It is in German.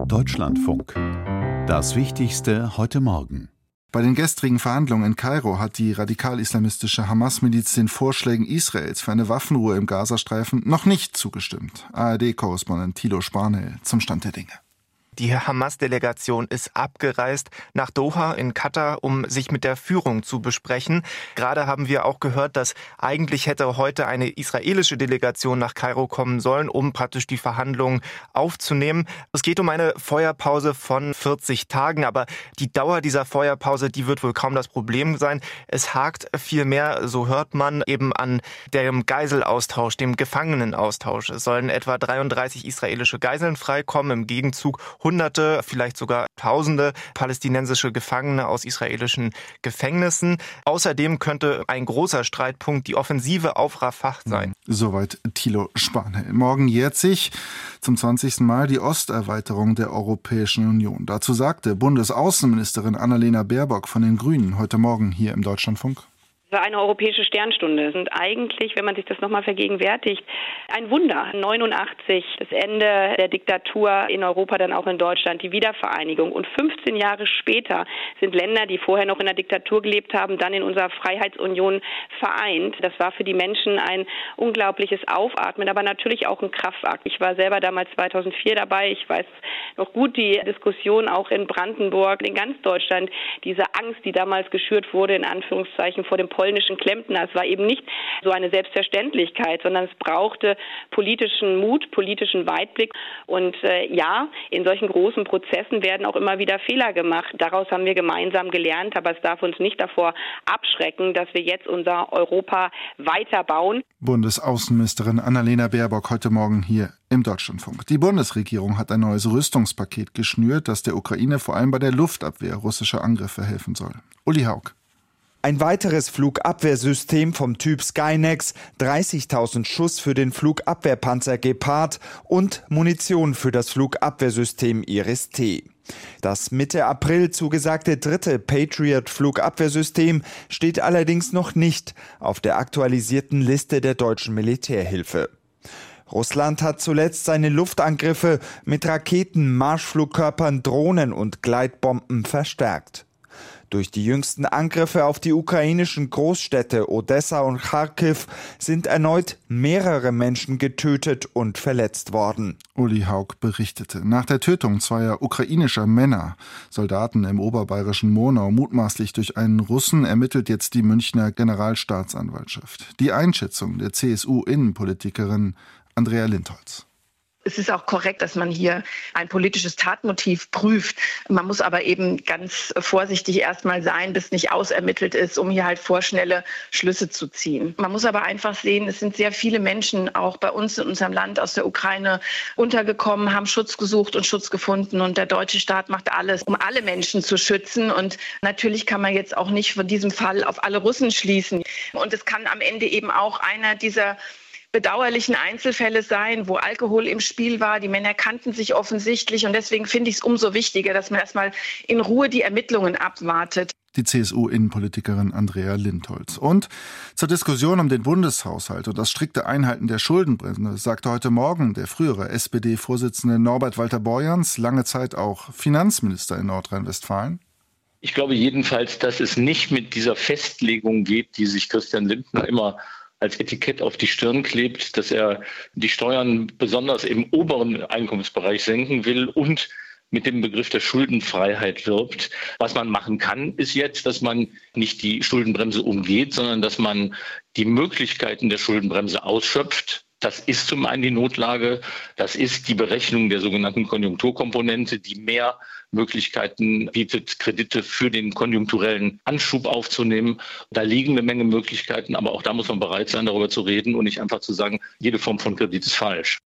Deutschlandfunk. Das Wichtigste heute Morgen. Bei den gestrigen Verhandlungen in Kairo hat die radikal-islamistische Hamas-Miliz den Vorschlägen Israels für eine Waffenruhe im Gazastreifen noch nicht zugestimmt. ARD-Korrespondent Thilo Spanel zum Stand der Dinge. Die Hamas-Delegation ist abgereist nach Doha in Katar, um sich mit der Führung zu besprechen. Gerade haben wir auch gehört, dass eigentlich hätte heute eine israelische Delegation nach Kairo kommen sollen, um praktisch die Verhandlungen aufzunehmen. Es geht um eine Feuerpause von 40 Tagen, aber die Dauer dieser Feuerpause, die wird wohl kaum das Problem sein. Es hakt vielmehr, so hört man, eben an dem Geiselaustausch, dem Gefangenenaustausch. Es sollen etwa 33 israelische Geiseln freikommen, im Gegenzug Hunderte, vielleicht sogar Tausende palästinensische Gefangene aus israelischen Gefängnissen. Außerdem könnte ein großer Streitpunkt die Offensive auf Rafah sein. Soweit Thilo Spanel. Morgen jährt sich zum 20. Mal die Osterweiterung der Europäischen Union. Dazu sagte Bundesaußenministerin Annalena Baerbock von den Grünen heute Morgen hier im Deutschlandfunk. Eine europäische Sternstunde sind eigentlich, wenn man sich das nochmal vergegenwärtigt, ein Wunder. 89, das Ende der Diktatur in Europa, dann auch in Deutschland, die Wiedervereinigung. Und 15 Jahre später sind Länder, die vorher noch in der Diktatur gelebt haben, dann in unserer Freiheitsunion vereint. Das war für die Menschen ein unglaubliches Aufatmen, aber natürlich auch ein Kraftakt. Ich war selber damals 2004 dabei. Ich weiß noch gut die Diskussion auch in Brandenburg, in ganz Deutschland, diese Angst, die damals geschürt wurde, in Anführungszeichen, vor dem polnischen Klempner. Es war eben nicht so eine Selbstverständlichkeit, sondern es brauchte politischen Mut, politischen Weitblick. Und in solchen großen Prozessen werden auch immer wieder Fehler gemacht. Daraus haben wir gemeinsam gelernt, aber es darf uns nicht davor abschrecken, dass wir jetzt unser Europa weiterbauen. Bundesaußenministerin Annalena Baerbock heute Morgen hier im Deutschlandfunk. Die Bundesregierung hat ein neues Rüstungspaket geschnürt, das der Ukraine vor allem bei der Luftabwehr russischer Angriffe helfen soll. Uli Haug. Ein weiteres Flugabwehrsystem vom Typ Skynex, 30.000 Schuss für den Flugabwehrpanzer Gepard und Munition für das Flugabwehrsystem Iris-T. Das Mitte April zugesagte dritte Patriot-Flugabwehrsystem steht allerdings noch nicht auf der aktualisierten Liste der deutschen Militärhilfe. Russland hat zuletzt seine Luftangriffe mit Raketen, Marschflugkörpern, Drohnen und Gleitbomben verstärkt. Durch die jüngsten Angriffe auf die ukrainischen Großstädte Odessa und Charkiw sind erneut mehrere Menschen getötet und verletzt worden. Uli Haug berichtete. Nach der Tötung zweier ukrainischer Männer, Soldaten im oberbayerischen Monau, mutmaßlich durch einen Russen, ermittelt jetzt die Münchner Generalstaatsanwaltschaft. Die Einschätzung der CSU-Innenpolitikerin Andrea Lindholz. Es ist auch korrekt, dass man hier ein politisches Tatmotiv prüft. Man muss aber eben ganz vorsichtig erstmal sein, bis nicht ausermittelt ist, um hier halt vorschnelle Schlüsse zu ziehen. Man muss aber einfach sehen, es sind sehr viele Menschen auch bei uns in unserem Land aus der Ukraine untergekommen, haben Schutz gesucht und Schutz gefunden. Und der deutsche Staat macht alles, um alle Menschen zu schützen. Und natürlich kann man jetzt auch nicht von diesem Fall auf alle Russen schließen. Und es kann am Ende eben auch einer dieser bedauerlichen Einzelfälle sein, wo Alkohol im Spiel war. Die Männer kannten sich offensichtlich und deswegen finde ich es umso wichtiger, dass man erstmal in Ruhe die Ermittlungen abwartet. Die CSU-Innenpolitikerin Andrea Lindholz. Und zur Diskussion um den Bundeshaushalt und das strikte Einhalten der Schuldenbremse sagte heute Morgen der frühere SPD-Vorsitzende Norbert Walter-Borjans, lange Zeit auch Finanzminister in Nordrhein-Westfalen. Ich glaube jedenfalls, dass es nicht mit dieser Festlegung geht, die sich Christian Lindner immer als Etikett auf die Stirn klebt, dass er die Steuern besonders im oberen Einkommensbereich senken will und mit dem Begriff der Schuldenfreiheit wirbt. Was man machen kann, ist jetzt, dass man nicht die Schuldenbremse umgeht, sondern dass man die Möglichkeiten der Schuldenbremse ausschöpft. Das ist zum einen die Notlage, das ist die Berechnung der sogenannten Konjunkturkomponente, die mehr Möglichkeiten bietet, Kredite für den konjunkturellen Anschub aufzunehmen. Da liegen eine Menge Möglichkeiten, aber auch da muss man bereit sein, darüber zu reden und nicht einfach zu sagen, jede Form von Kredit ist falsch.